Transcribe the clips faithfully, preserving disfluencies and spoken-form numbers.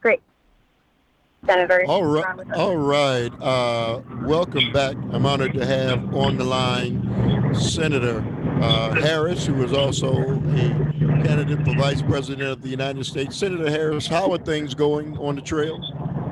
Great. Senator All right. Ron with us. All right. Uh, welcome back. I'm honored to have on the line Senator uh, Harris, who is also a candidate for Vice President of the United States. Senator Harris, how are things going on the trail?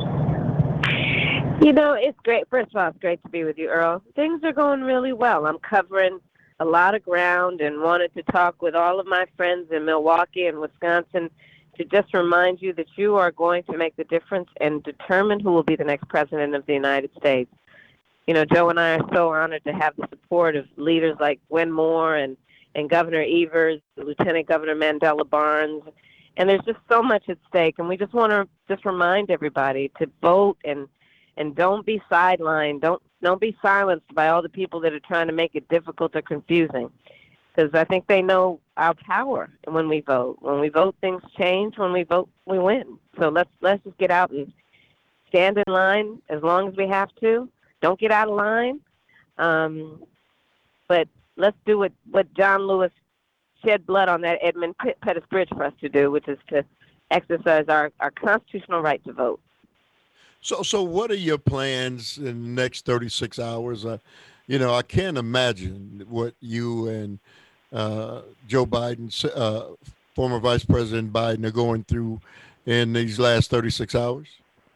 You know, it's great. First of all, it's great to be with you, Earl. Things are going really well. I'm covering a lot of ground and wanted to talk with all of my friends in Milwaukee and Wisconsin to just remind you that you are going to make the difference and determine who will be the next president of the United States. You know, Joe and I are so honored to have the support of leaders like Gwen Moore and, and Governor Evers, Lieutenant Governor Mandela Barnes. And there's just so much at stake. And we just want to just remind everybody to vote and and don't be sidelined. Don't don't be silenced by all the people that are trying to make it difficult or confusing. Because I think they know our power when we vote. When we vote, things change. When we vote, we win. So let's let's just get out and stand in line as long as we have to. Don't get out of line. Um, but let's do what, what John Lewis shed blood on that Edmund Pettus Bridge for us to do, which is to exercise our, our constitutional right to vote. So, so what are your plans in the next thirty-six hours? Uh, you know, I can't imagine what you and uh, Joe Biden, uh, former Vice President Biden, are going through in these last thirty-six hours.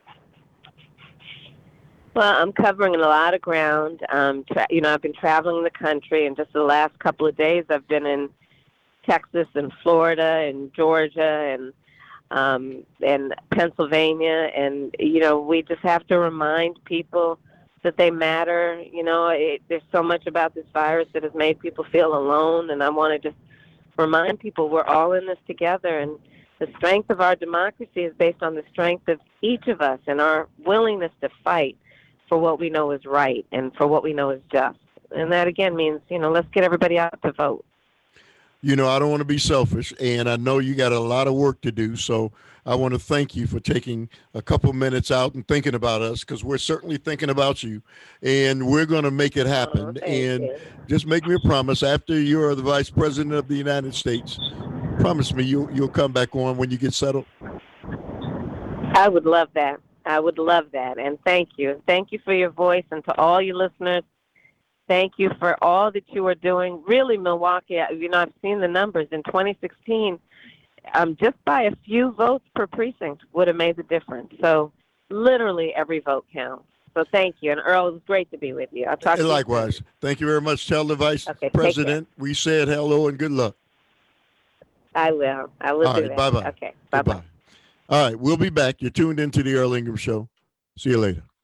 Well, I'm covering a lot of ground. Um, tra- you know, I've been traveling the country, and just the last couple of days, I've been in Texas and Florida and Georgia and um, and Pennsylvania, and you know, we just have to remind people that they matter. You know, it, there's so much about this virus that has made people feel alone, and I want to just remind people we're all in this together, and the strength of our democracy is based on the strength of each of us and our willingness to fight for what we know is right and for what we know is just. And that again means, you know, let's get everybody out to vote. You know, I don't want to be selfish, and I know you got a lot of work to do. So I want to thank you for taking a couple minutes out and thinking about us, because we're certainly thinking about you, and we're going to make it Oh, happen. thank And you. just make me a promise: after you're the Vice President of the United States, promise me you you'll come back on when you get settled. I would love that. I would love that. And thank you. Thank you for your voice, and to all your listeners, thank you for all that you are doing. Really, Milwaukee, you know, I've seen the numbers. In twenty sixteen, um, just by a few votes per precinct would have made the difference. So literally every vote counts. So thank you. And Earl, it was great to be with you. I'll talk And to you soon. likewise, thank you very much. Tell the Vice Okay, take care. President we said hello and good luck. I will. I will All do right, that. bye bye. Okay, bye-bye. Goodbye. All right, we'll be back. You're tuned into the Earl Ingram Show. See you later.